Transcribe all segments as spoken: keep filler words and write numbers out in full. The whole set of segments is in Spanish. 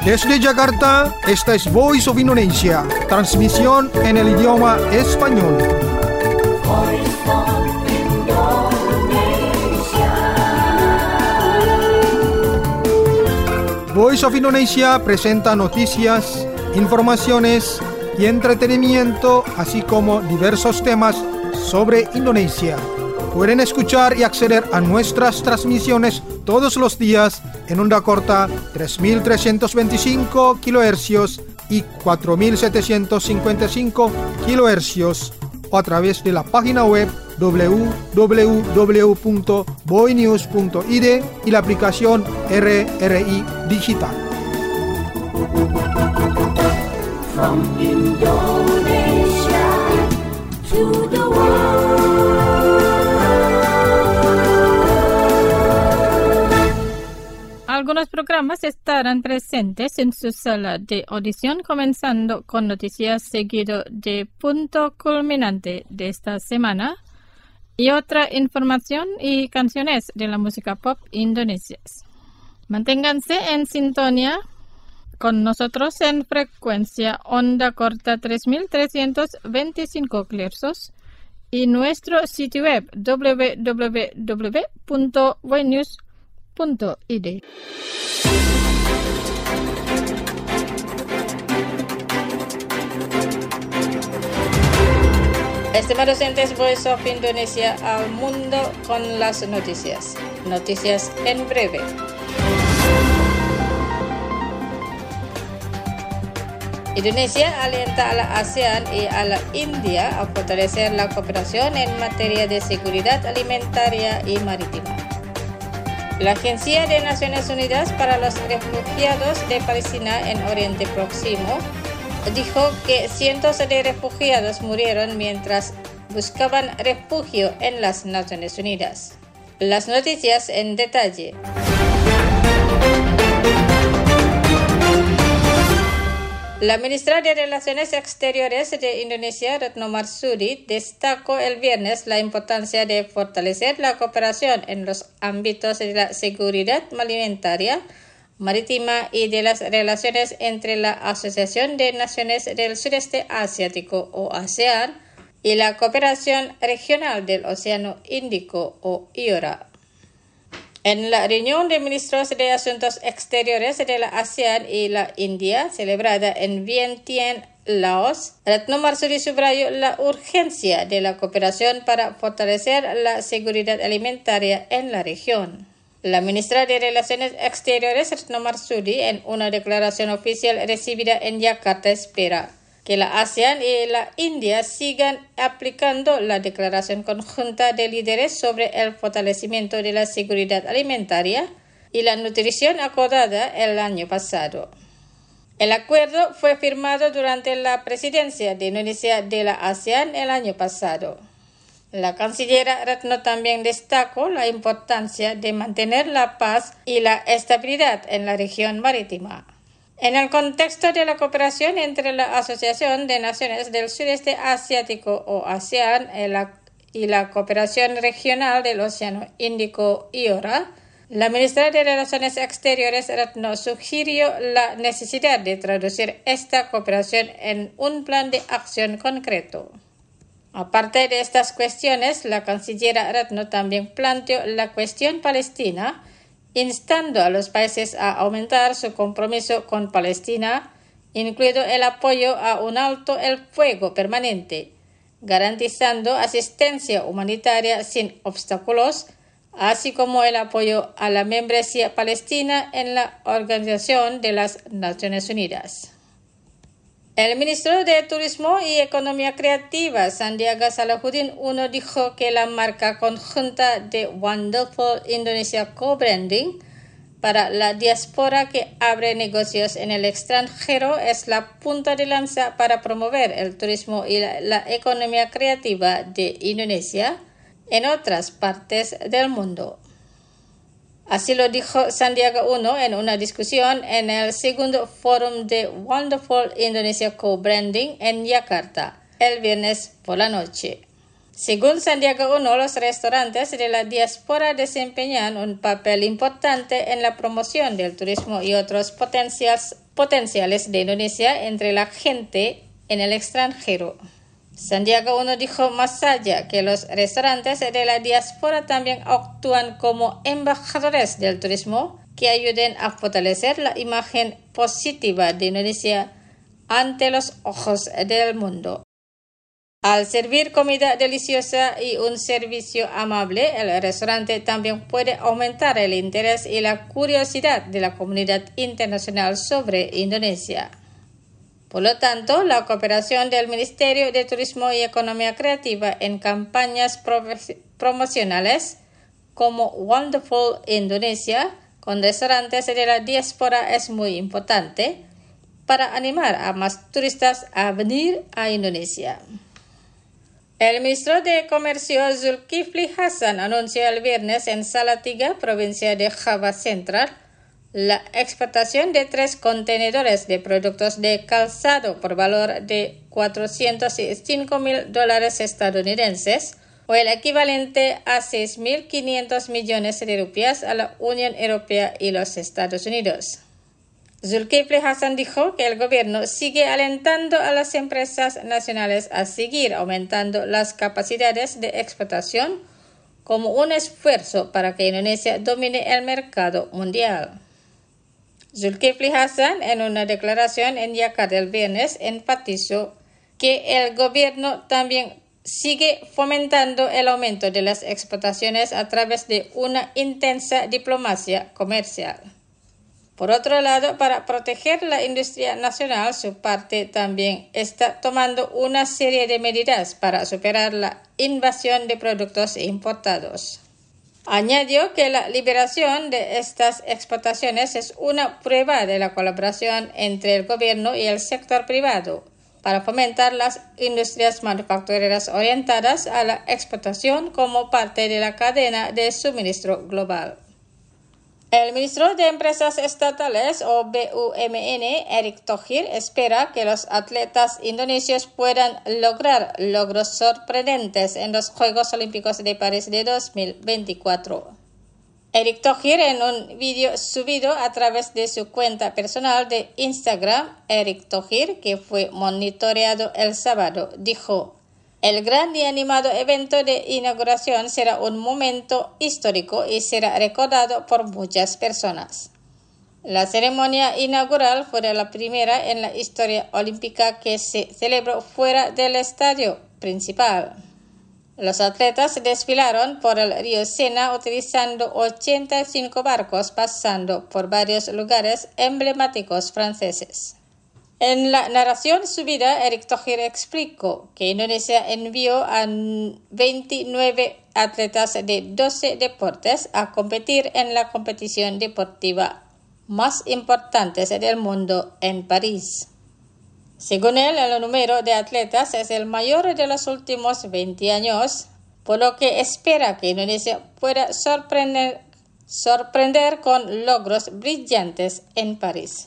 Desde Jakarta, esta es Voice of Indonesia, transmisión en el idioma español. Voice of Indonesia. Voice of Indonesia presenta noticias, informaciones y entretenimiento, así como diversos temas sobre Indonesia. Pueden escuchar y acceder a nuestras transmisiones todos los días en onda corta tres mil trescientos veinticinco kilohercios y cuatro mil setecientos cincuenta y cinco kilohercios o a través de la página web doble u doble u doble u punto boinews punto i d y la aplicación R R I Digital. From Indonesia to the world. Algunos programas estarán presentes en su sala de audición, comenzando con noticias seguido de punto culminante de esta semana y otra información y canciones de la música pop indonesia. Manténganse en sintonía con nosotros en frecuencia onda corta tres mil trescientos veinticinco kilohercios y nuestro sitio web doble u doble u doble u punto boinews punto i d. Estimados oyentes, Voice of Indonesia al mundo con las noticias. Noticias en breve. Indonesia alienta a la ASEAN y a la India a fortalecer la cooperación en materia de seguridad alimentaria y marítima. La Agencia de Naciones Unidas para los Refugiados de Palestina en Oriente Próximo dijo que cientos de refugiados murieron mientras buscaban refugio en las Naciones Unidas. Las noticias en detalle. La ministra de Relaciones Exteriores de Indonesia, Retno Marsudi, destacó el viernes la importancia de fortalecer la cooperación en los ámbitos de la seguridad alimentaria, marítima y de las relaciones entre la Asociación de Naciones del Sudeste Asiático o ASEAN y la Cooperación Regional del Océano Índico o I O R A. En la reunión de ministros de Asuntos Exteriores de la ASEAN y la India, celebrada en Vientiane, Laos, Retno Marsudi subrayó la urgencia de la cooperación para fortalecer la seguridad alimentaria en la región. La ministra de Relaciones Exteriores, Retno Marsudi, en una declaración oficial recibida en Yakarta, espera que la ASEAN y la India sigan aplicando la Declaración Conjunta de Líderes sobre el fortalecimiento de la seguridad alimentaria y la nutrición acordada el año pasado. El acuerdo fue firmado durante la presidencia de Indonesia de la ASEAN el año pasado. La canciller Retno también destacó la importancia de mantener la paz y la estabilidad en la región marítima. En el contexto de la cooperación entre la Asociación de Naciones del Sudeste Asiático o ASEAN y la Cooperación Regional del Océano Índico I O R A, la ministra de Relaciones Exteriores Retno sugirió la necesidad de traducir esta cooperación en un plan de acción concreto. Aparte de estas cuestiones, la canciller Retno también planteó la cuestión palestina, instando a los países a aumentar su compromiso con Palestina, incluido el apoyo a un alto el fuego permanente, garantizando asistencia humanitaria sin obstáculos, así como el apoyo a la membresía palestina en la Organización de las Naciones Unidas. El ministro de Turismo y Economía Creativa, Sandiaga Salahuddin Uno, dijo que la marca conjunta de Wonderful Indonesia Co-Branding para la diáspora que abre negocios en el extranjero es la punta de lanza para promover el turismo y la, la economía creativa de Indonesia en otras partes del mundo. Así lo dijo Sandiaga Uno en una discusión en el segundo fórum de Wonderful Indonesia Co-Branding en Yakarta el viernes por la noche. Según Sandiaga Uno, los restaurantes de la diáspora desempeñan un papel importante en la promoción del turismo y otros potenciales potenciales de Indonesia entre la gente en el extranjero. Sandiaga Uno dijo más allá que los restaurantes de la diáspora también actúan como embajadores del turismo que ayuden a fortalecer la imagen positiva de Indonesia ante los ojos del mundo. Al servir comida deliciosa y un servicio amable, el restaurante también puede aumentar el interés y la curiosidad de la comunidad internacional sobre Indonesia. Por lo tanto, la cooperación del Ministerio de Turismo y Economía Creativa en campañas promocionales como Wonderful Indonesia con restaurantes de la diáspora es muy importante para animar a más turistas a venir a Indonesia. El ministro de Comercio Zulkifli Hasan anunció el viernes en Salatiga, provincia de Java Central, la exportación de tres contenedores de productos de calzado por valor de cuatrocientos cinco mil dólares estadounidenses, o el equivalente a seis mil quinientos millones de rupias, a la Unión Europea y los Estados Unidos. Zulkifli Hasan dijo que el gobierno sigue alentando a las empresas nacionales a seguir aumentando las capacidades de exportación como un esfuerzo para que Indonesia domine el mercado mundial. Zulkifli Hasan, en una declaración en Yakarta el viernes, enfatizó que el gobierno también sigue fomentando el aumento de las exportaciones a través de una intensa diplomacia comercial. Por otro lado, para proteger la industria nacional, su parte también está tomando una serie de medidas para superar la invasión de productos importados. Añadió que la liberación de estas exportaciones es una prueba de la colaboración entre el gobierno y el sector privado para fomentar las industrias manufactureras orientadas a la exportación como parte de la cadena de suministro global. El ministro de Empresas Estatales, o B U M N, Erick Thohir, espera que los atletas indonesios puedan lograr logros sorprendentes en los Juegos Olímpicos de París de dos mil veinticuatro. Erick Thohir, en un vídeo subido a través de su cuenta personal de Instagram, Erick Thohir, que fue monitoreado el sábado, dijo: el gran y animado evento de inauguración será un momento histórico y será recordado por muchas personas. La ceremonia inaugural fue la primera en la historia olímpica que se celebró fuera del estadio principal. Los atletas desfilaron por el río Sena utilizando ochenta y cinco barcos pasando por varios lugares emblemáticos franceses. En la narración subida, Erick Thohir explicó que Indonesia envió a veintinueve atletas de doce deportes a competir en la competición deportiva más importante del mundo en París. Según él, el número de atletas es el mayor de los últimos veinte años, por lo que espera que Indonesia pueda sorprender, sorprender con logros brillantes en París.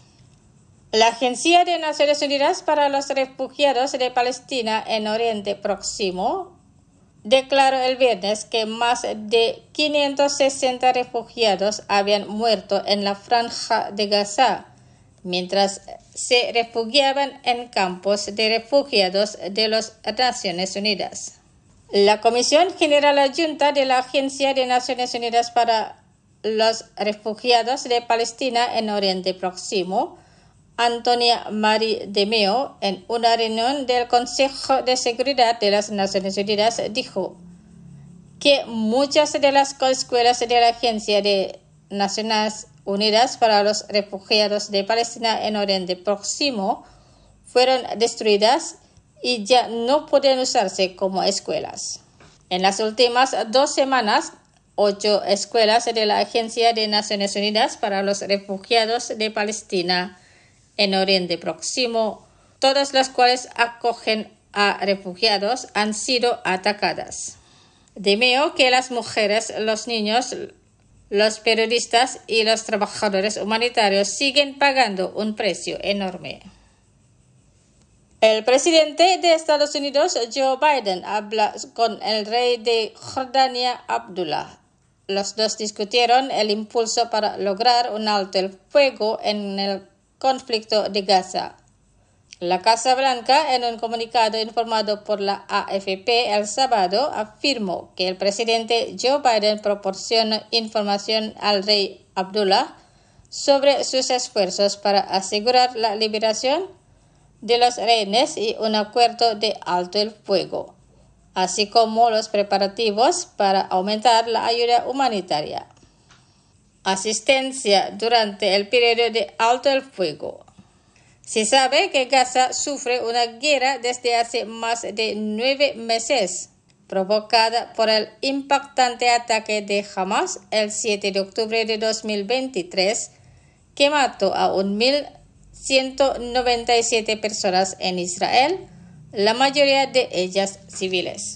La Agencia de Naciones Unidas para los Refugiados de Palestina en Oriente Próximo declaró el viernes que más de quinientos sesenta refugiados habían muerto en la Franja de Gaza, mientras se refugiaban en campos de refugiados de las Naciones Unidas. La Comisión General Adjunta de la Agencia de Naciones Unidas para los Refugiados de Palestina en Oriente Próximo, Antonia Marie de Meo, en una reunión del Consejo de Seguridad de las Naciones Unidas, dijo que muchas de las escuelas de la Agencia de Naciones Unidas para los Refugiados de Palestina en Oriente Próximo fueron destruidas y ya no pueden usarse como escuelas. En las últimas dos semanas, ocho escuelas de la Agencia de Naciones Unidas para los Refugiados de Palestina en Oriente Próximo, todas las cuales acogen a refugiados, han sido atacadas. Demeo que las mujeres, los niños, los periodistas y los trabajadores humanitarios siguen pagando un precio enorme. El presidente de Estados Unidos, Joe Biden, habla con el rey de Jordania, Abdullah. Los dos discutieron el impulso para lograr un alto el fuego en el conflicto de Gaza. La Casa Blanca, en un comunicado informado por la A F P el sábado, afirmó que el presidente Joe Biden proporciona información al rey Abdullah sobre sus esfuerzos para asegurar la liberación de los rehenes y un acuerdo de alto el fuego, así como los preparativos para aumentar la ayuda humanitaria. Asistencia durante el periodo de alto el fuego. Se sabe que Gaza sufre una guerra desde hace más de nueve meses, provocada por el impactante ataque de Hamas el siete de octubre de dos mil veintitrés, que mató a mil ciento noventa y siete personas en Israel, la mayoría de ellas civiles.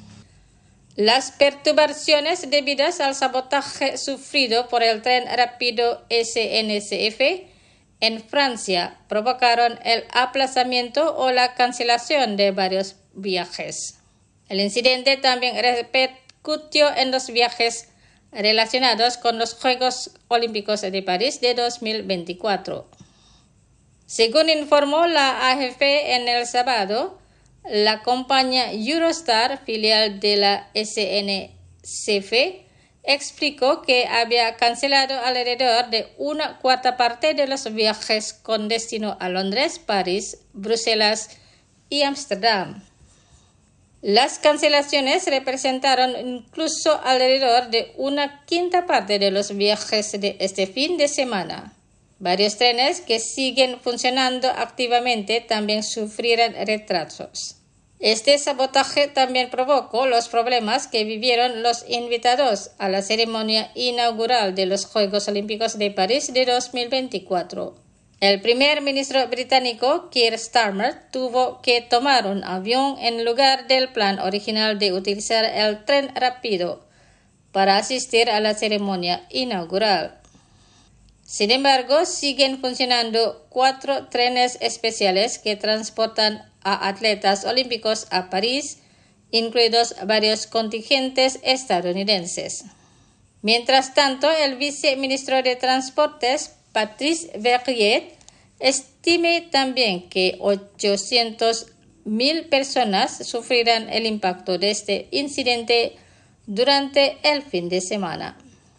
Las perturbaciones debidas al sabotaje sufrido por el tren rápido S N C F en Francia provocaron el aplazamiento o la cancelación de varios viajes. El incidente también repercutió en los viajes relacionados con los Juegos Olímpicos de París de dos mil veinticuatro. Según informó la A F P en el sábado, la compañía Eurostar, filial de la S N C F, explicó que había cancelado alrededor de una cuarta parte de los viajes con destino a Londres, París, Bruselas y Ámsterdam. Las cancelaciones representaron incluso alrededor de una quinta parte de los viajes de este fin de semana. Varios trenes que siguen funcionando activamente también sufrieron retrasos. Este sabotaje también provocó los problemas que vivieron los invitados a la ceremonia inaugural de los Juegos Olímpicos de París de dos mil veinticuatro. El primer ministro británico, Keir Starmer, tuvo que tomar un avión en lugar del plan original de utilizar el tren rápido para asistir a la ceremonia inaugural. Sin embargo, siguen funcionando cuatro trenes especiales que transportan a atletas olímpicos a París, incluidos varios contingentes estadounidenses. Mientras tanto, el viceministro de Transportes, Patrice Verriet, estime también que ochocientas mil personas sufrirán el impacto de este incidente durante el fin de semana.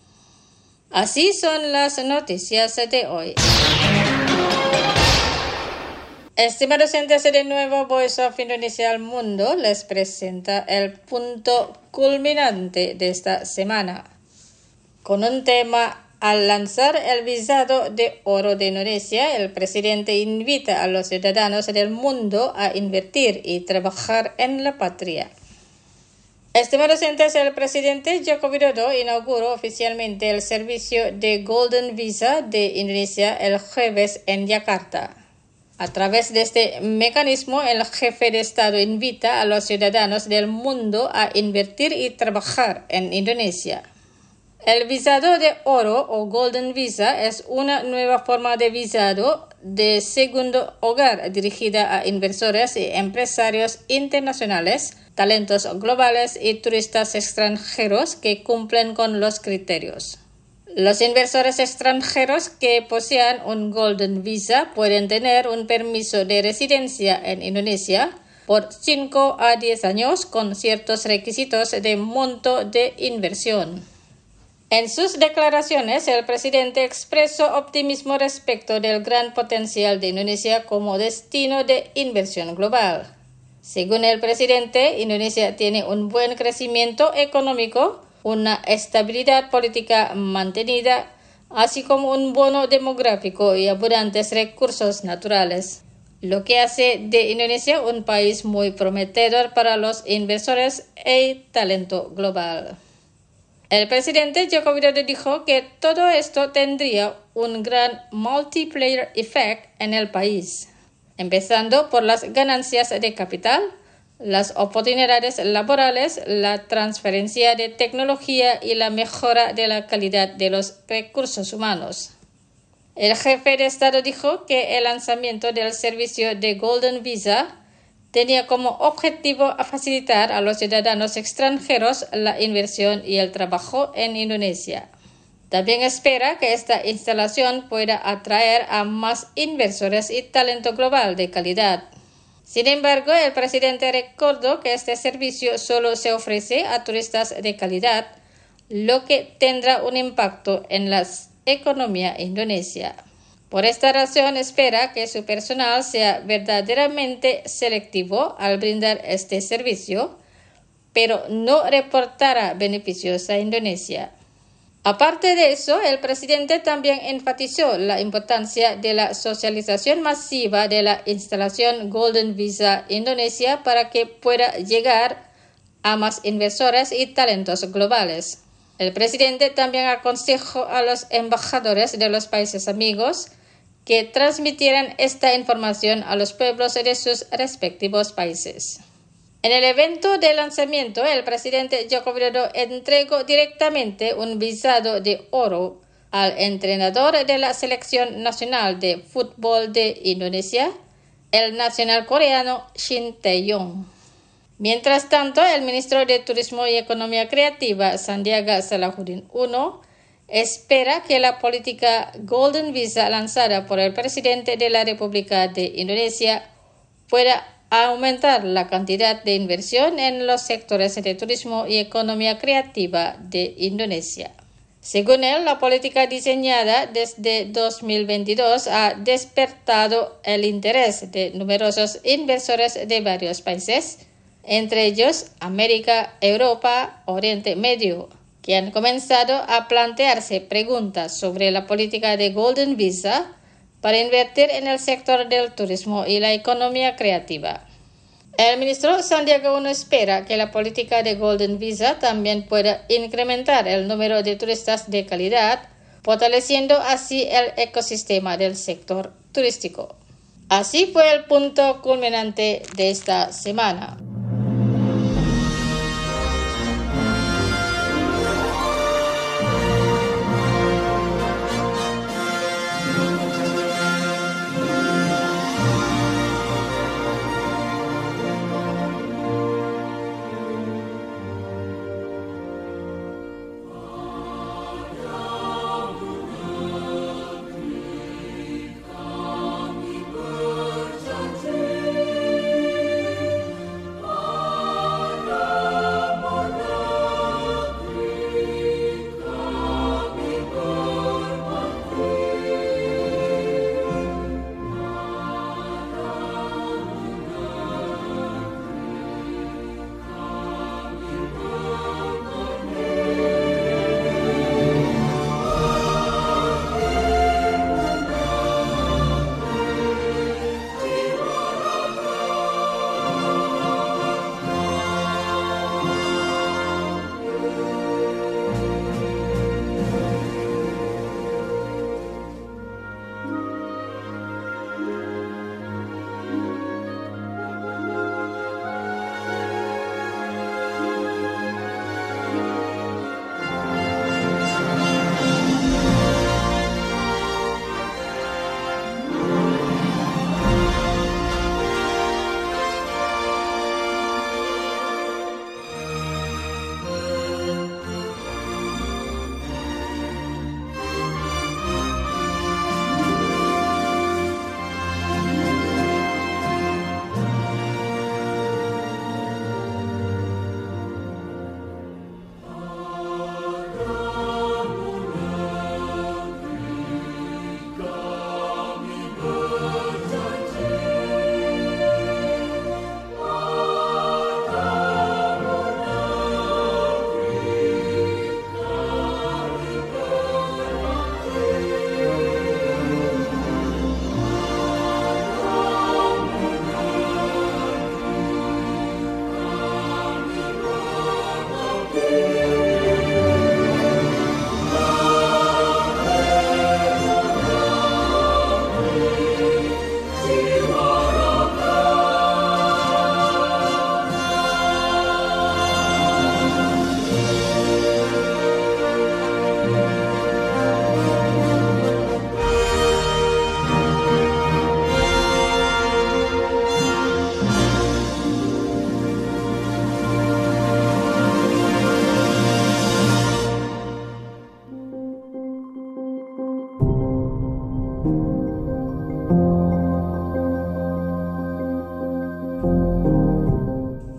Así son las noticias de hoy. Estimados oyentes, de nuevo Voice of Indonesia al Mundo les presenta el punto culminante de esta semana, con un tema. Al lanzar el visado de oro de Indonesia, el presidente invita a los ciudadanos del mundo a invertir y trabajar en la patria. Estimados oyentes, el presidente Joko Widodo inauguró oficialmente el servicio de Golden Visa de Indonesia el jueves en Yakarta. A través de este mecanismo, el jefe de Estado invita a los ciudadanos del mundo a invertir y trabajar en Indonesia. El visado de oro o Golden Visa es una nueva forma de visado de segundo hogar dirigida a inversores y empresarios internacionales, talentos globales y turistas extranjeros que cumplen con los criterios. Los inversores extranjeros que posean un Golden Visa pueden tener un permiso de residencia en Indonesia por cinco a diez años con ciertos requisitos de monto de inversión. En sus declaraciones, el presidente expresó optimismo respecto del gran potencial de Indonesia como destino de inversión global. Según el presidente, Indonesia tiene un buen crecimiento económico, una estabilidad política mantenida, así como un bono demográfico y abundantes recursos naturales, lo que hace de Indonesia un país muy prometedor para los inversores y talento global. El presidente Joko Widodo dijo que todo esto tendría un gran multiplier effect en el país, empezando por las ganancias de capital, las oportunidades laborales, la transferencia de tecnología y la mejora de la calidad de los recursos humanos. El jefe de Estado dijo que el lanzamiento del servicio de Golden Visa tenía como objetivo facilitar a los ciudadanos extranjeros la inversión y el trabajo en Indonesia. También espera que esta instalación pueda atraer a más inversores y talento global de calidad. Sin embargo, el presidente recordó que este servicio solo se ofrece a turistas de calidad, lo que tendrá un impacto en la economía indonesia. Por esta razón, espera que su personal sea verdaderamente selectivo al brindar este servicio, pero no reportará beneficios a Indonesia. Aparte de eso, el presidente también enfatizó la importancia de la socialización masiva de la instalación Golden Visa Indonesia para que pueda llegar a más inversores y talentos globales. El presidente también aconsejó a los embajadores de los países amigos que transmitieran esta información a los pueblos de sus respectivos países. En el evento de lanzamiento, el presidente Joko Widodo entregó directamente un visado de oro al entrenador de la selección nacional de fútbol de Indonesia, el nacional coreano Shin Tae-yong. Mientras tanto, el ministro de Turismo y Economía Creativa, Sandiaga Salahuddin Uno, espera que la política Golden Visa lanzada por el presidente de la República de Indonesia pueda aumentar la cantidad de inversión en los sectores de turismo y economía creativa de Indonesia. Según él, la política diseñada desde dos mil veintidós ha despertado el interés de numerosos inversores de varios países, entre ellos América, Europa, Oriente Medio, que han comenzado a plantearse preguntas sobre la política de Golden Visa para invertir en el sector del turismo y la economía creativa. El ministro Sandiaga Uno espera que la política de Golden Visa también pueda incrementar el número de turistas de calidad, fortaleciendo así el ecosistema del sector turístico. Así fue el punto culminante de esta semana.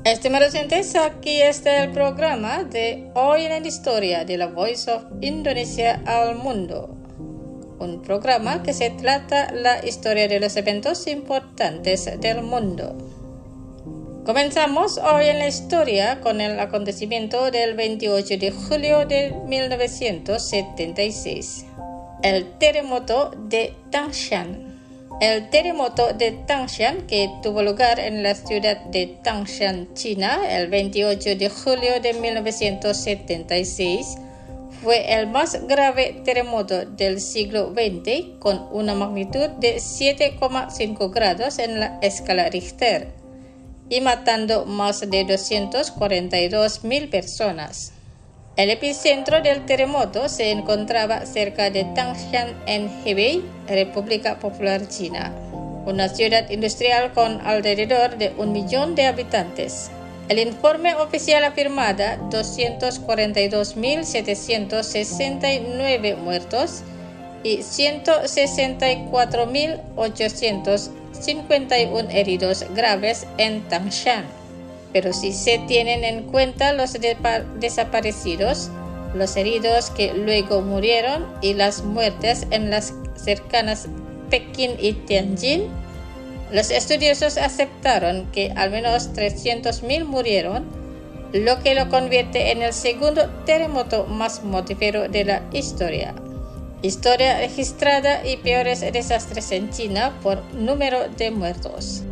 Estimados oyentes, aquí está el programa de Hoy en la Historia de la Voice of Indonesia al Mundo. Un programa que se trata la historia de los eventos importantes del mundo. Comenzamos hoy en la historia con el acontecimiento del veintiocho de julio de mil novecientos setenta y seis, el terremoto de Tangshan. El terremoto de Tangshan, que tuvo lugar en la ciudad de Tangshan, China, el veintiocho de julio de mil novecientos setenta y seis, fue el más grave terremoto del siglo veinte, con una magnitud de siete coma cinco grados en la escala Richter, y matando más de doscientas cuarenta y dos mil personas. El epicentro del terremoto se encontraba cerca de Tangshan en Hebei, República Popular China, una ciudad industrial con alrededor de un millón de habitantes. El informe oficial afirmaba doscientos cuarenta y dos mil setecientos sesenta y nueve muertos y ciento sesenta y cuatro mil ochocientos cincuenta y uno heridos graves en Tangshan. Pero si se tienen en cuenta los de- desaparecidos, los heridos que luego murieron y las muertes en las cercanas Pekín y Tianjin, los estudiosos aceptaron que al menos trescientos mil murieron, lo que lo convierte en el segundo terremoto más mortífero de la historia. Historia registrada y peores desastres en China por número de muertos.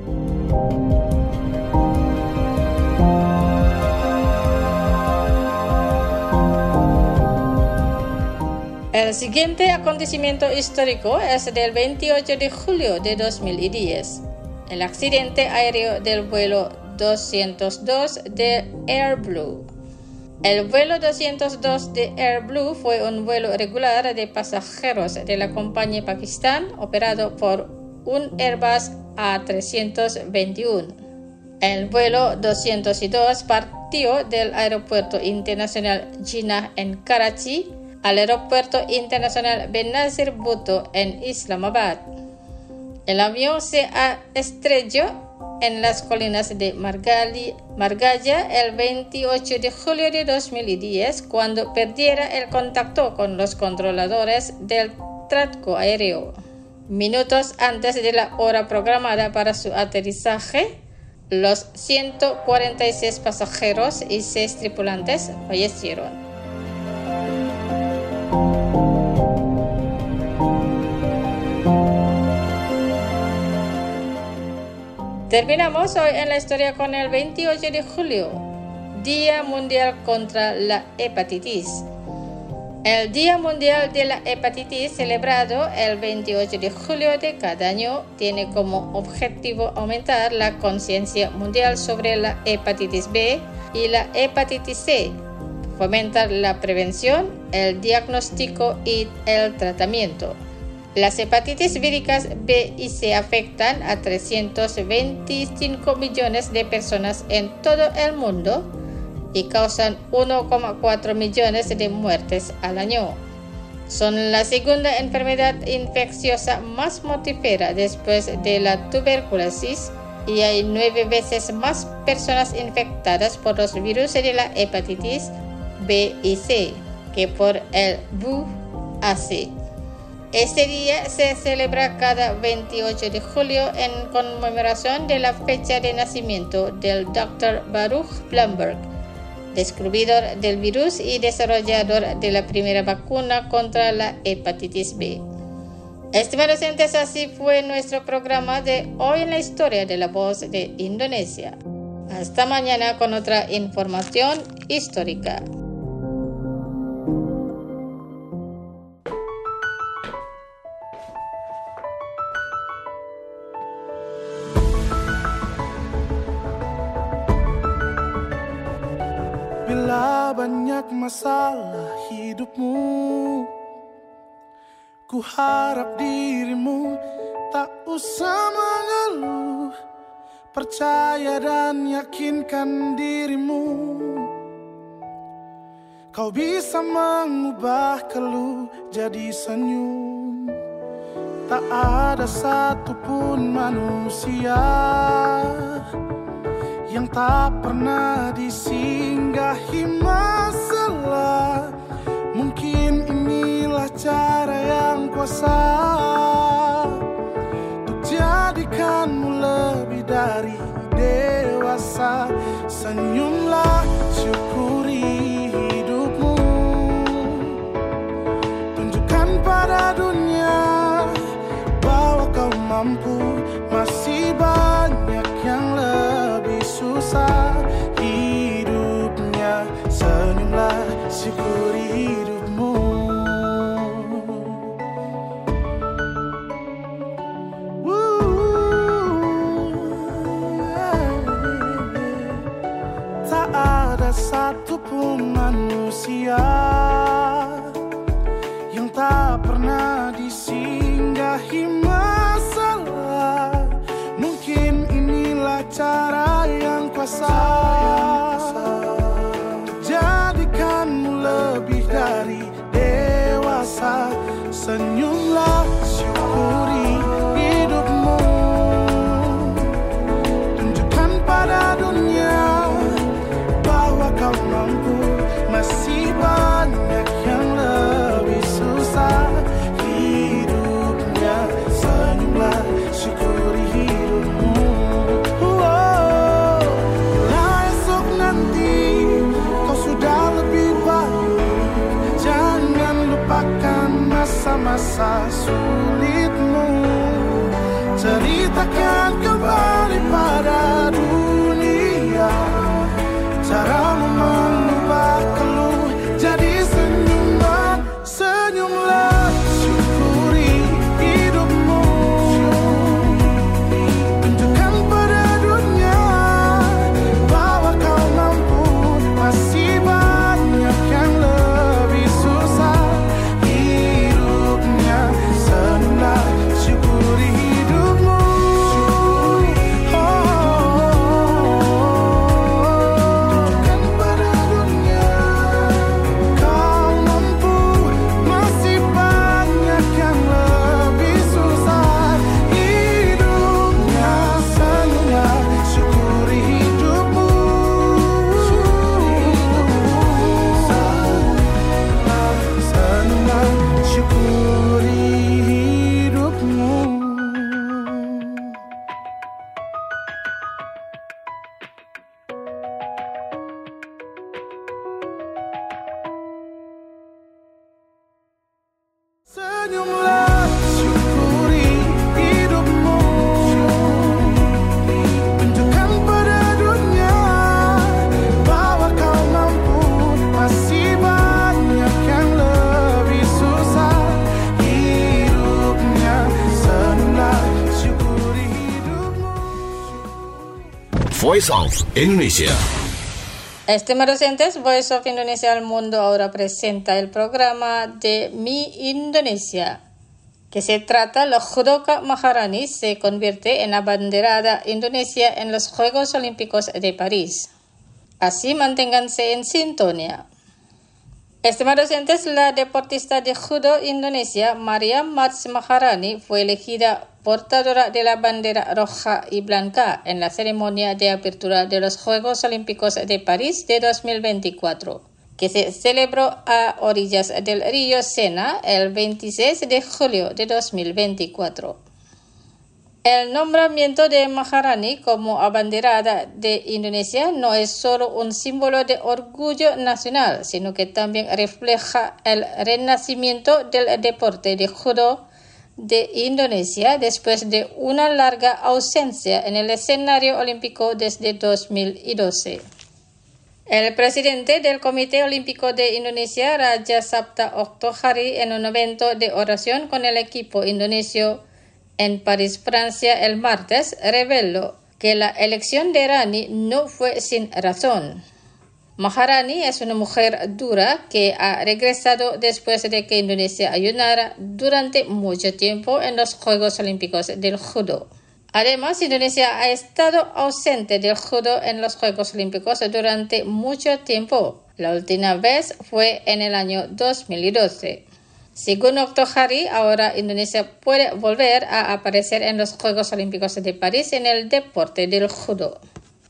El siguiente acontecimiento histórico es del veintiocho de julio de dos mil diez, el accidente aéreo del vuelo doscientos dos de AirBlue. El vuelo doscientos dos de AirBlue fue un vuelo regular de pasajeros de la compañía Pakistán operado por un Airbus A trescientos veintiuno. El vuelo doscientos dos partió del Aeropuerto Internacional Jinnah en Karachi al Aeropuerto Internacional Benazir Bhutto en Islamabad. El avión se estrelló en las colinas de Margali, Margalla el veintiocho de julio de dos mil diez cuando perdiera el contacto con los controladores del tráfico aéreo. Minutos antes de la hora programada para su aterrizaje, los ciento cuarenta y seis pasajeros y seis tripulantes fallecieron. Terminamos hoy en la historia con el veintiocho de julio, Día Mundial contra la Hepatitis. El Día Mundial de la Hepatitis, celebrado el veintiocho de julio de cada año, tiene como objetivo aumentar la conciencia mundial sobre la hepatitis B y la hepatitis C, fomentar la prevención, el diagnóstico y el tratamiento. Las hepatitis víricas B y C afectan a trescientos veinticinco millones de personas en todo el mundo y causan uno coma cuatro millones de muertes al año. Son la segunda enfermedad infecciosa más mortífera después de la tuberculosis y hay nueve veces más personas infectadas por los virus de la hepatitis B y C que por el V I H A C. Este día se celebra cada veintiocho de julio en conmemoración de la fecha de nacimiento del doctor Baruch Blumberg, descubridor del virus y desarrollador de la primera vacuna contra la hepatitis B. Estimados oyentes, así fue nuestro programa de Hoy en la Historia de la Voz de Indonesia. Hasta mañana con otra información histórica. Bila banyak masalah hidupmu, ku harap dirimu tak usah mengeluh. Percaya dan yakinkan dirimu, kau bisa mengubah keluh jadi senyum. Tak ada satupun manusia yang tak pernah disinggahi masalah. Mungkin inilah cara yang kuasa untuk jadikanmu lebih dari dewasa. Senyumlah, syukuri hidupmu, tunjukkan pada dunia bahwa kau mampu. Masih banyak yang lebih susah hidupnya. Senyumlah, syukuri hidupmu. Woo. Tak ada satupun manusia yang tak pernah disinggahi masalah. Mungkin inilah cara yang kuasa jadikanmu lebih dari dewasa. Senyumlah, syukuri hidupmu, tunjukkan pada dunia bahwa kau mampu. Masih banyak yang lebih susah hidupnya. Senyumlah, syukuri hidupmu. Oh, bila esok nanti kau sudah lebih baik, jangan lupakan masa-masa sulitmu. Ceritakan kembali pada dunia caramu mengubah keluh jadi senyuman. Senyumlah, syukuri hidupmu, tunjukkan pada dunia bahwa kau mampu. Masih banyak yang lebih susah hidupnya. Senyumlah, syukuri hidupmu. Tunjukkan pada dunia kau mampu. Masih banyak yang lebih susah hidupnya. Senyumlah, syukuri hidupmu. Senyumlah, syukuri hidupmu. Senyumlah, syukuri hidupmu, tunjukkan pada dunia bahwa kau mampu. Masih banyak yang lebih susah hidupnya. Senyumlah, syukuri hidupmu. Voice of Indonesia. Estimados oyentes, Voice of Indonesia al Mundo ahora presenta el programa de Mi Indonesia, que se trata la judoka Maharani se convierte en abanderada Indonesia en los Juegos Olímpicos de París. Así manténganse en sintonía. Estimados oyentes, la deportista de judo indonesia Maria Mars Maharani fue elegida portadora de la bandera roja y blanca en la ceremonia de apertura de los Juegos Olímpicos de París de dos mil veinticuatro, que se celebró a orillas del río Sena el veintiséis de julio de dos mil veinticuatro. El nombramiento de Maharani como abanderada de Indonesia no es solo un símbolo de orgullo nacional, sino que también refleja el renacimiento del deporte de judo de Indonesia después de una larga ausencia en el escenario olímpico desde dos mil doce. El presidente del Comité Olímpico de Indonesia, Raja Sabta Oktohari, en un evento de oración con el equipo indonesio en París, Francia, el martes, reveló que la elección de Rani no fue sin razón. Maharani es una mujer dura que ha regresado después de que Indonesia ayunara durante mucho tiempo en los Juegos Olímpicos del judo. Además, Indonesia ha estado ausente del judo en los Juegos Olímpicos durante mucho tiempo. La última vez fue en el año dos mil doce. Según Oktohari, ahora Indonesia puede volver a aparecer en los Juegos Olímpicos de París en el deporte del judo.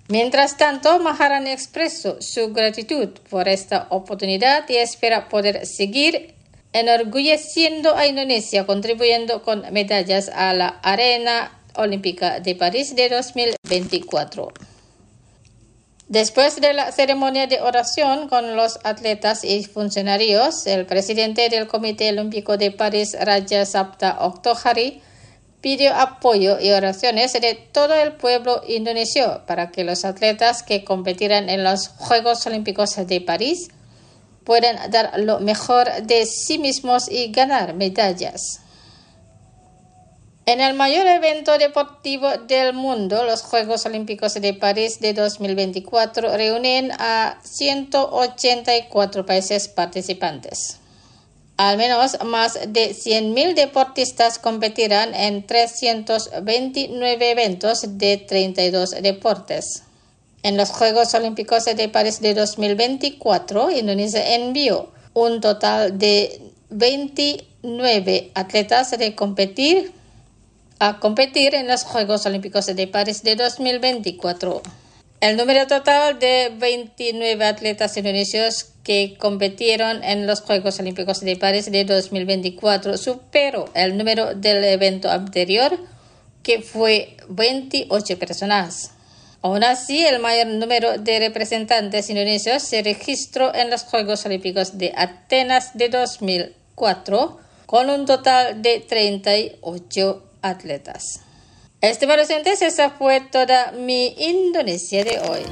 Mientras tanto, Maharani expresó su gratitud por esta oportunidad y espera poder seguir enorgulleciendo a Indonesia, contribuyendo con medallas a la Arena Olímpica de París de dos mil veinticuatro. Después de la ceremonia de oración con los atletas y funcionarios, el presidente del Comité Olímpico de París, Raja Sabta Oktohari, pidió apoyo y oraciones de todo el pueblo indonesio para que los atletas que competirán en los Juegos Olímpicos de París puedan dar lo mejor de sí mismos y ganar medallas. En el mayor evento deportivo del mundo, los Juegos Olímpicos de París de dos mil veinticuatro reúnen a ciento ochenta y cuatro países participantes. Al menos más de cien mil deportistas competirán en trescientos veintinueve eventos de treinta y dos deportes. En los Juegos Olímpicos de París de dos mil veinticuatro, Indonesia envió un total de veintinueve atletas de competir a competir en los Juegos Olímpicos de París de dos mil veinticuatro. El número total de veintinueve atletas indonesios que compitieron en los Juegos Olímpicos de París de dos mil veinticuatro superó el número del evento anterior, que fue veintiocho personas. Aún así, el mayor número de representantes indonesios se registró en los Juegos Olímpicos de Atenas de dos mil cuatro, con un total de treinta y ocho atletas. Estimados oyentes, esa fue toda mi Indonesia de hoy.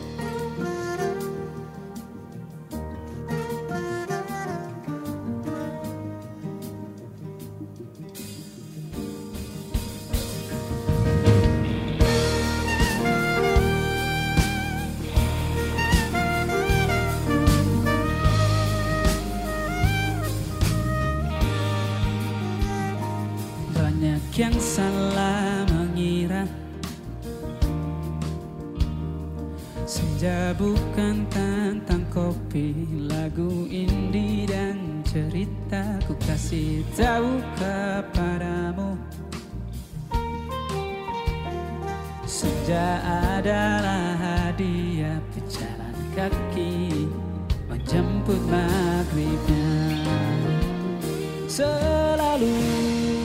Yang salah mengira senja bukan tentang kopi, lagu indie dan cerita. Ku kasih tahu kepadamu, senja adalah hadiah pejalan kaki menjemput maghribnya. Selalu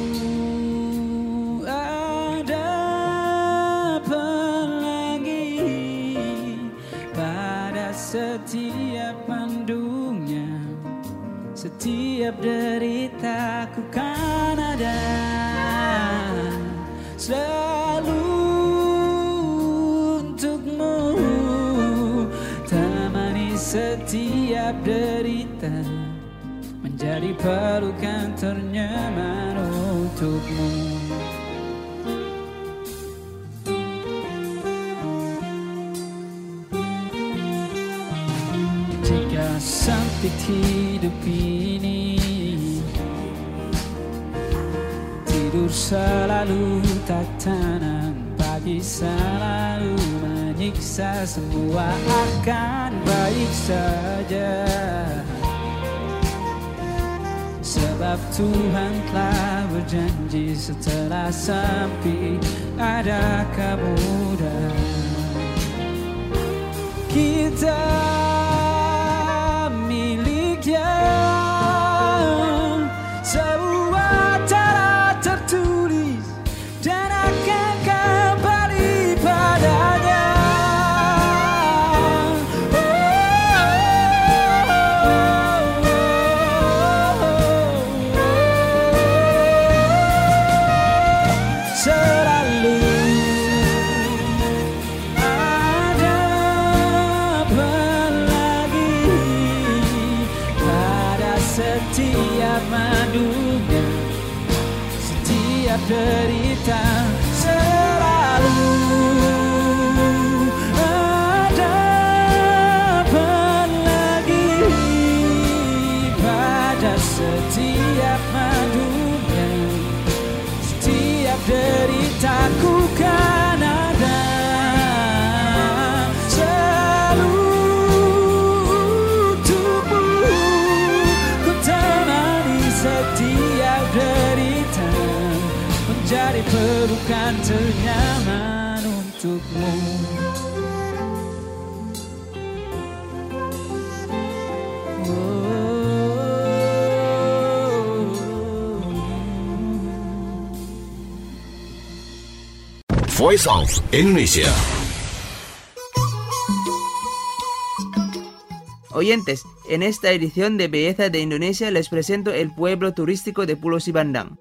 setiap mendungnya, setiap deritaku kan ada, selalu untukmu, temani setiap derita, menjadi pelukan ternyaman untukmu. Sempit hidup ini, tidur selalu tak tenang, pagi selalu menyiksa, semua akan baik saja, sebab Tuhan telah berjanji setelah sepi ada kemudahan. Kita sebuah cara tertulis dan akan kembali padanya. Oh, oh, oh, oh. Selalu ada apalagi pada setiap madunya, setiap derita, selalu ada apalagi pada setiap madunya, setiap deritaku kan ada, selalu untukmu, ku temani setiap derita, menjadi pelukan Voice of Indonesia. Oyentes, en esta edición de Belleza de Indonesia les presento el pueblo turístico de Pulau Sibandang.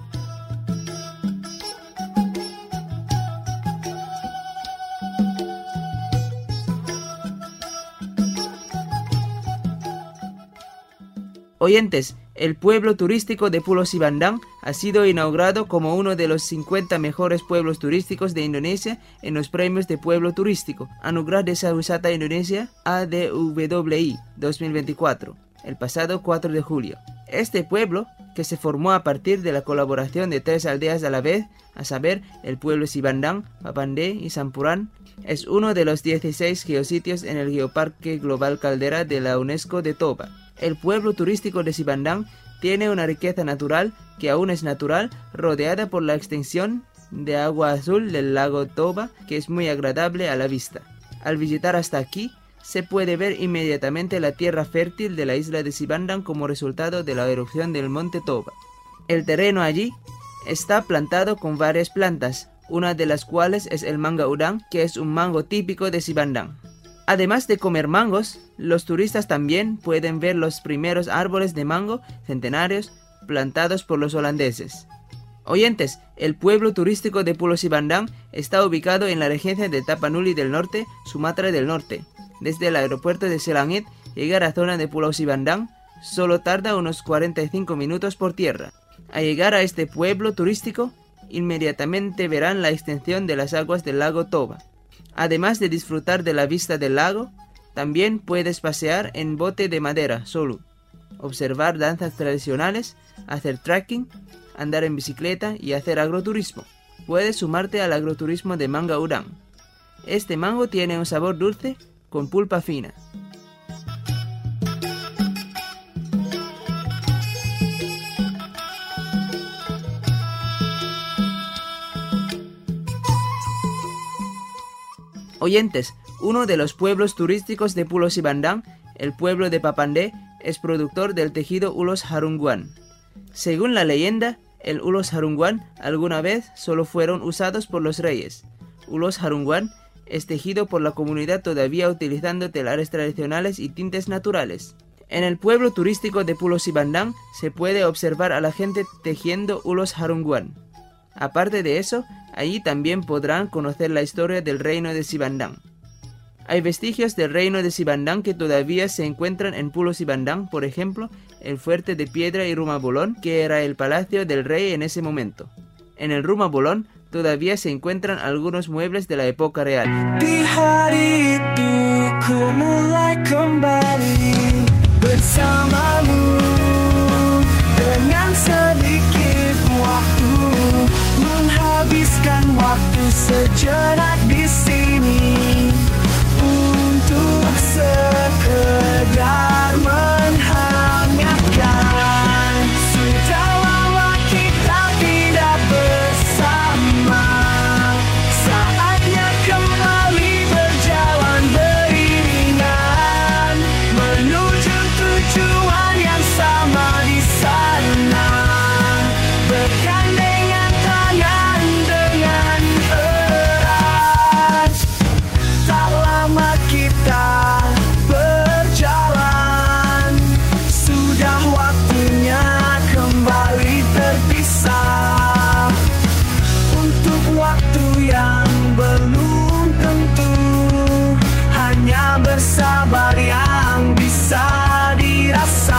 Oyentes, el pueblo turístico de Pulau Sibandang ha sido inaugurado como uno de los cincuenta mejores pueblos turísticos de Indonesia en los premios de pueblo turístico Anugerah Desa Wisata Indonesia A D W I dos mil veinticuatro, el pasado cuatro de julio. Este pueblo, que se formó a partir de la colaboración de tres aldeas a la vez, a saber, el pueblo Sibandang, Papandé y Sampurán, es uno de los dieciséis geositios en el Geoparque Global Caldera de la UNESCO de Toba. El pueblo turístico de Sibandang tiene una riqueza natural que aún es natural, rodeada por la extensión de agua azul del lago Toba, que es muy agradable a la vista. Al visitar hasta aquí, se puede ver inmediatamente la tierra fértil de la isla de Sibandang como resultado de la erupción del monte Toba. El terreno allí está plantado con varias plantas, una de las cuales es el manga udang, que es un mango típico de Sibandang. Además de comer mangos, los turistas también pueden ver los primeros árboles de mango centenarios plantados por los holandeses. Oyentes, el pueblo turístico de Pulau Sibandang está ubicado en la regencia de Tapanuli del Norte, Sumatra del Norte. Desde el aeropuerto de Selangit, llegar a la zona de Pulau Sibandang solo tarda unos cuarenta y cinco minutos por tierra. Al llegar a este pueblo turístico, inmediatamente verán la extensión de las aguas del lago Toba. Además de disfrutar de la vista del lago, también puedes pasear en bote de madera solo, observar danzas tradicionales, hacer trekking, andar en bicicleta y hacer agroturismo. Puedes sumarte al agroturismo de manga udang. Este mango tiene un sabor dulce con pulpa fina. Oyentes, uno de los pueblos turísticos de Pulau Sibandang, el pueblo de Papandé, es productor del tejido ulos harungguan. Según la leyenda, el ulos harungguan alguna vez solo fueron usados por los reyes. Ulos harungguan es tejido por la comunidad todavía utilizando telares tradicionales y tintes naturales. En el pueblo turístico de Pulau Sibandang se puede observar a la gente tejiendo ulos harungguan. Aparte de eso, allí también podrán conocer la historia del reino de Sibandang. Hay vestigios del reino de Sibandang que todavía se encuentran en Pulau Sibandang, por ejemplo, el fuerte de piedra y Rumah Bolon, que era el palacio del rey en ese momento. En el Rumah Bolon todavía se encuentran algunos muebles de la época real. Di hari itu ku mulai kembali bersamamu dengan sedikit waktu menghabiskan waktu sejenak di sini untuk sekedar menghangatkan. Sudah lama kita tidak bersama, saatnya kembali berjalan beriringan menuju tujuan yang sama di sana, bergandengan tangan dengan erat. Tak lama kita berjalan, sudah waktunya kembali terpisah untuk waktu yang belum tentu. Hanya bersabar yang bisa dirasa.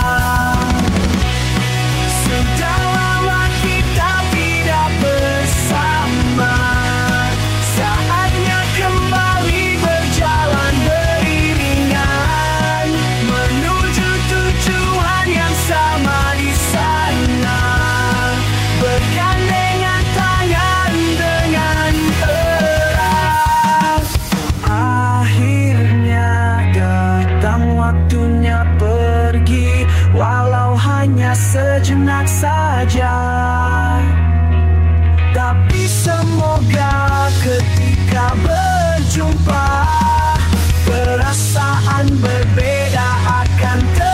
Sudah lama kita tidak bersama, saatnya kembali berjalan beriringan menuju tujuan yang sama di sana, bergandengan tangan dengan erat. Akhirnya datang waktunya pergi, walau hanya sejenak saja. Tapi semoga ketika berjumpa, perasaan berbeda akan terjadi.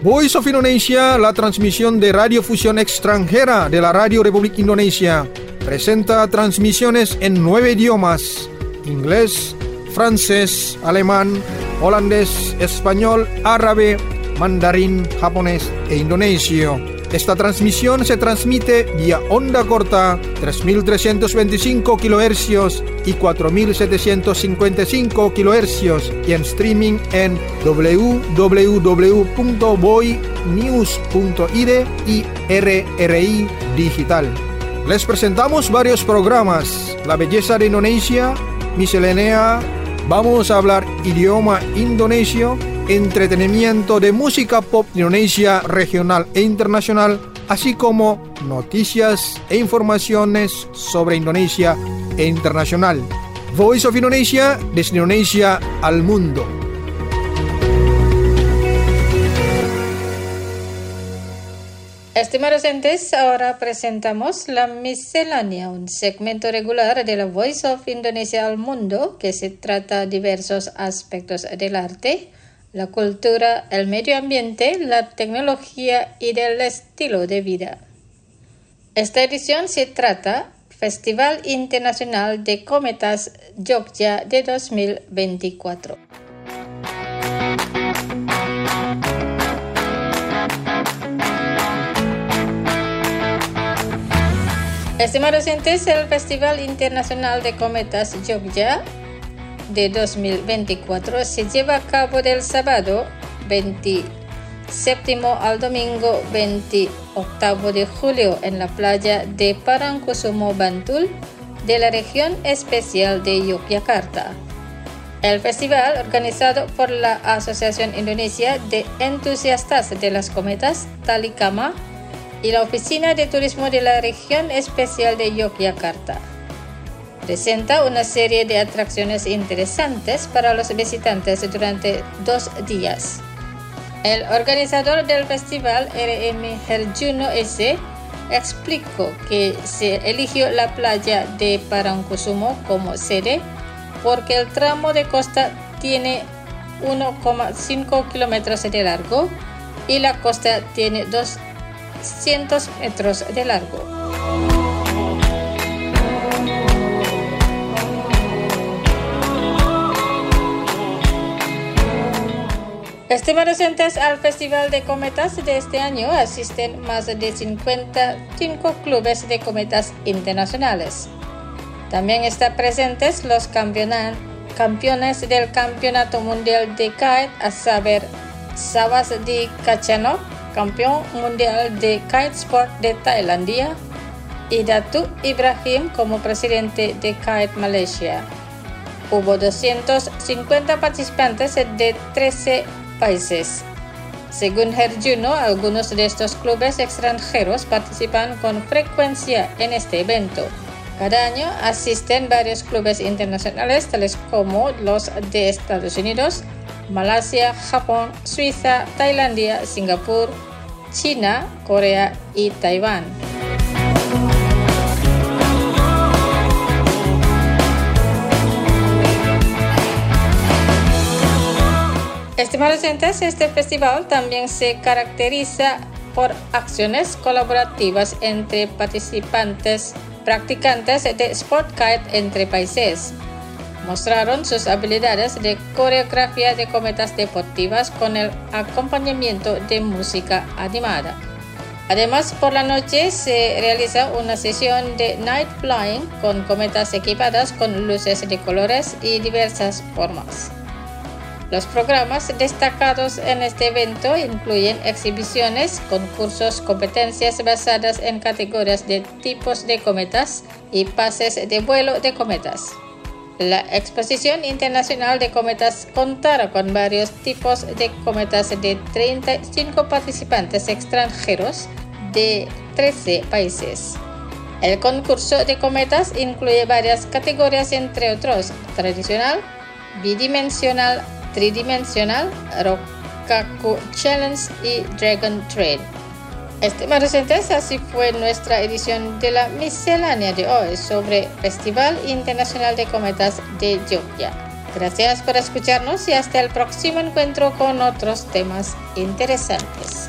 Voice of Indonesia, la transmisión de radiofusión extranjera de la Radio Republik Indonesia, presenta transmisiones en nueve idiomas: inglés, francés, alemán, holandés, español, árabe, mandarín, japonés e indonesio. Esta transmisión se transmite vía onda corta tres mil trescientos veinticinco kilohercios y cuatro mil setecientos cincuenta y cinco kilohercios y en streaming en w w w punto boy news punto i d y R R I Digital. Les presentamos varios programas: La belleza de Indonesia, Miscelánea, vamos a hablar idioma indonesio, entretenimiento de música pop Indonesia regional e internacional, así como noticias e informaciones sobre Indonesia e internacional. Voice of Indonesia, desde Indonesia al mundo. Estimados oyentes, ahora presentamos La Miscelánea, un segmento regular de la Voice of Indonesia al mundo que se trata de diversos aspectos del arte, la cultura, el medio ambiente, la tecnología y del estilo de vida. Esta edición se trata Festival Internacional de Cometas Jogja de dos mil veinticuatro. Estimados oyentes, el Festival Internacional de Cometas Jogja de dos mil veinticuatro se lleva a cabo del sábado veintisiete al domingo veintiocho de julio en la playa de Parangkusumo, Bantul, de la región especial de Yogyakarta. El festival, organizado por la Asociación Indonesia de Entusiastas de las Cometas, Talikama, y la Oficina de Turismo de la Región Especial de Yogyakarta, presenta una serie de atracciones interesantes para los visitantes durante dos días. El organizador del festival, R M Herjuno S., explicó que se eligió la playa de Parangkusumo como sede porque el tramo de costa tiene uno coma cinco kilómetros de largo y la costa tiene doscientos metros de largo. Estimados oyentes, al Festival de Cometas de este año asisten más de cincuenta y cinco clubes de cometas internacionales. También están presentes los campeones del Campeonato Mundial de Kite, a saber, Sawasdi Kachanok, campeón mundial de kite sport de Tailandia, y Datuk Ibrahim como presidente de Kite Malaysia. Hubo doscientos cincuenta participantes de trece países. Según Herjuno, algunos de estos clubes extranjeros participan con frecuencia en este evento. Cada año asisten varios clubes internacionales tales como los de Estados Unidos, Malasia, Japón, Suiza, Tailandia, Singapur, China, Corea y Taiwán. Estimados oyentes, este festival también se caracteriza por acciones colaborativas entre participantes, practicantes de sport kite entre países. Mostraron sus habilidades de coreografía de cometas deportivas con el acompañamiento de música animada. Además, por la noche se realiza una sesión de night flying con cometas equipadas con luces de colores y diversas formas. Los programas destacados en este evento incluyen exhibiciones, concursos, competencias basadas en categorías de tipos de cometas y pases de vuelo de cometas. La Exposición Internacional de Cometas contará con varios tipos de cometas de treinta y cinco participantes extranjeros de trece países. El concurso de cometas incluye varias categorías, entre otros: tradicional, bidimensional, tridimensional, Rokaku Challenge y Dragon Trail. Estimados oyentes, así fue nuestra edición de la miscelánea de hoy sobre Festival Internacional de Cometas de Jogja. Gracias por escucharnos y hasta el próximo encuentro con otros temas interesantes.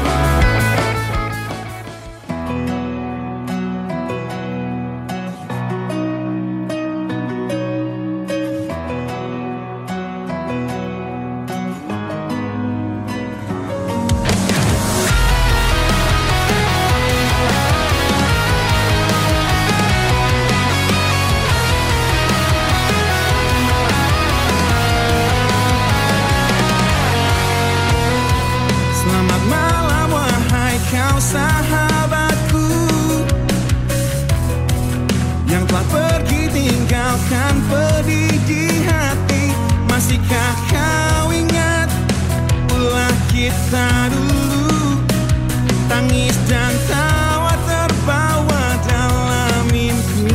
Sahabatku yang telah pergi tinggalkan pedih di hati, masihkah kau ingat ulah kita dulu, tangis dan tawa terbawa dalam mimpi.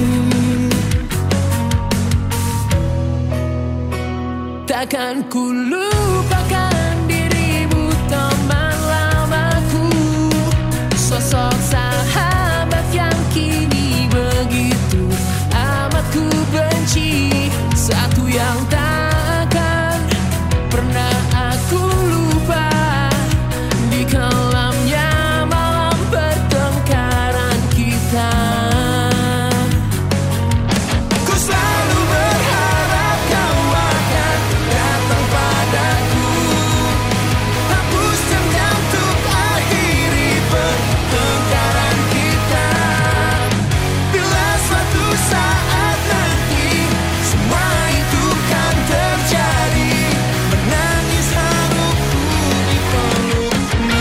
Takkan ku lupakan dirimu teman lamaku, sosok sahabat yang kini begitu amat ku benci, satu yang tak akan pernah aku lupa. Di kelamnya malam pertengkaran kita, ku selalu berharap kau akan datang padaku, hapus dendam untuk akhiri pertengkaran kita. Bila suatu saat nanti semua itu kan terjadi, menangis harupku di pelukmu.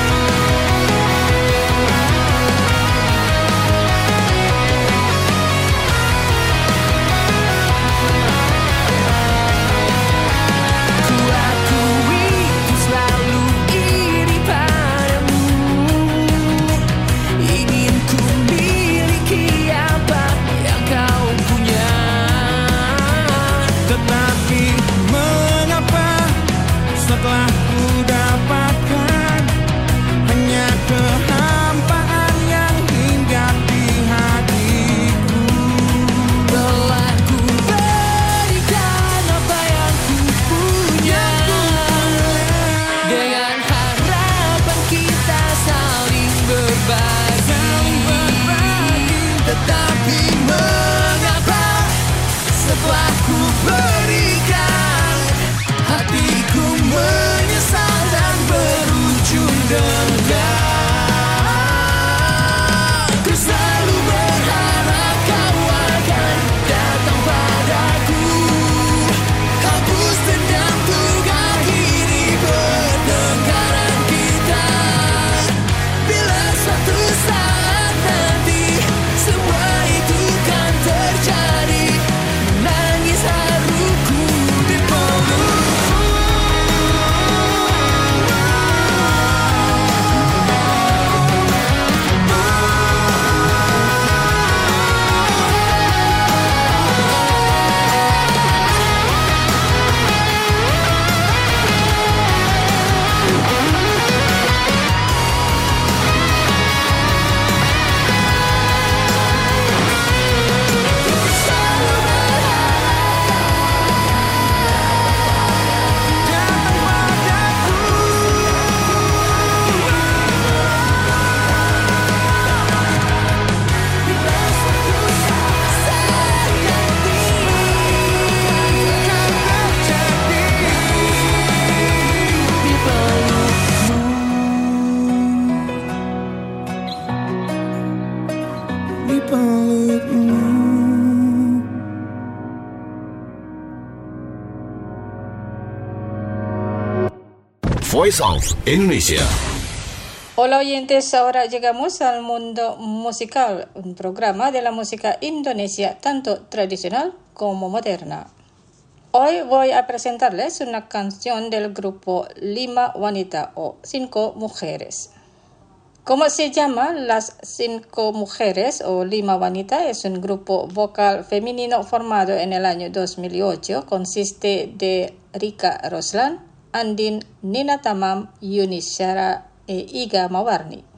Ku akui ku selalu iri padamu, ingin ku miliki apa yang kau punya. Tetapi mengapa setelah ku dapatkan hanya kehampaan yang hinggap di hatiku. Telah ku berikan apa yang ku punya, dengan harapan kita saling berbagi. Tetapi mengapa setelah ku berikan, hatiku menyesal dan berujung dendam. Ku selalu berharap kau akan datang padaku, hapus dendam untuk akhiri pertengkaran kita. Bila suatu saat nanti semua itu kan terjadi, menangis haruku di pelukmu. Di pelukmu. Voice of Indonesia. Hola oyentes, ahora llegamos al mundo musical, un programa de la música indonesia tanto tradicional como moderna. Hoy voy a presentarles una canción del grupo Lima Wanita o Cinco Mujeres. ¿Cómo se llama? Las Cinco Mujeres o Lima Wanita es un grupo vocal femenino formado en el año dos mil ocho. Consiste de Rika Roslan, Andin, Nina Tamam, Yuni Syara e Iga Mawarni.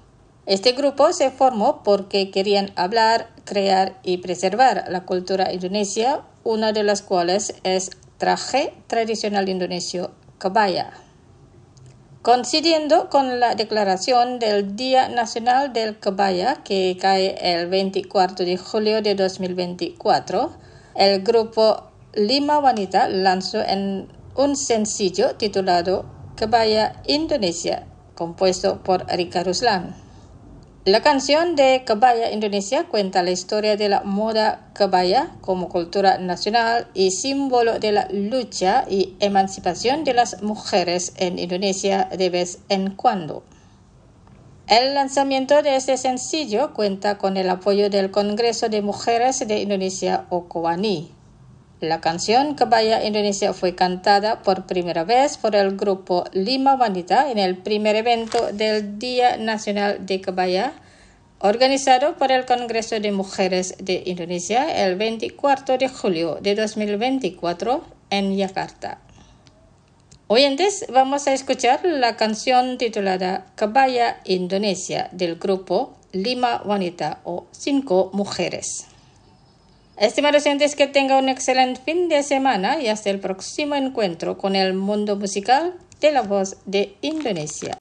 Este grupo se formó porque querían hablar, crear y preservar la cultura indonesia, una de las cuales es traje tradicional indonesio kebaya. Coincidiendo con la declaración del Día Nacional del Kebaya, que cae el veinticuatro de julio de dos mil veinticuatro, el grupo Lima Wanita lanzó en un sencillo titulado Kebaya Indonesia, compuesto por Rika Ruslan. La canción de Kebaya Indonesia cuenta la historia de la moda kebaya como cultura nacional y símbolo de la lucha y emancipación de las mujeres en Indonesia de vez en cuando. El lanzamiento de este sencillo cuenta con el apoyo del Congreso de Mujeres de Indonesia o COWANI. La canción Kebaya Indonesia fue cantada por primera vez por el grupo Lima Wanita en el primer evento del Día Nacional de Kebaya, organizado por el Congreso de Mujeres de Indonesia el veinticuatro de julio de dos mil veinticuatro en Yakarta. Oyentes, vamos a escuchar la canción titulada Kebaya Indonesia del grupo Lima Wanita o Cinco Mujeres. Estimados oyentes, que tenga un excelente fin de semana y hasta el próximo encuentro con el mundo musical de la voz de Indonesia.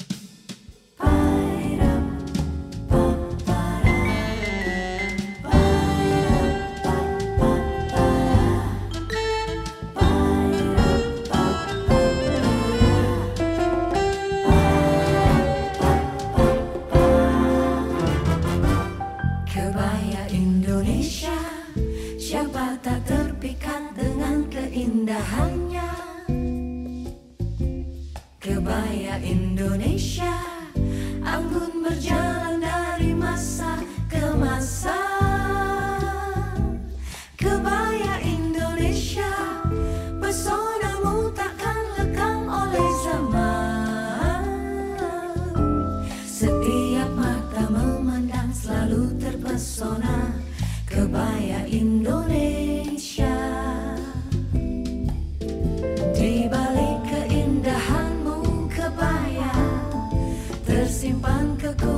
Kebaya Indonesia, siapa tak terpikat dengan keindahannya. Kebaya Indonesia, anggun berjalan dari masa ke masa. Kebaya Indonesia, pesonamu takkan lekang oleh zaman. Setiap mata memandang selalu terpesona. Kebaya Indonesia, di balik keindahanmu kebaya tersimpan kekuatan.